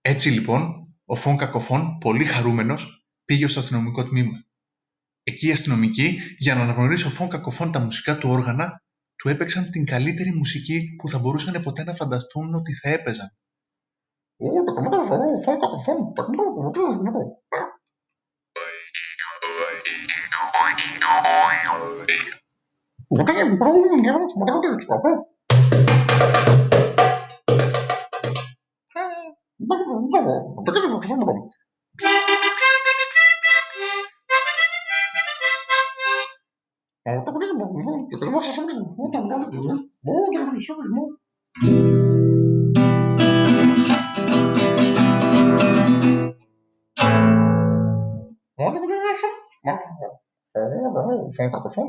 Έτσι λοιπόν, ο Φων Κακοφών, πολύ χαρούμενος, πήγε στο αστυνομικό τμήμα. Εκεί οι αστυνομικοί, για να αναγνωρίσει ο Φων Κακοφών τα μουσικά του όργανα, του έπαιξαν την καλύτερη μουσική που θα μπορούσαν ποτέ να φανταστούν ότι θα έπαιζαν.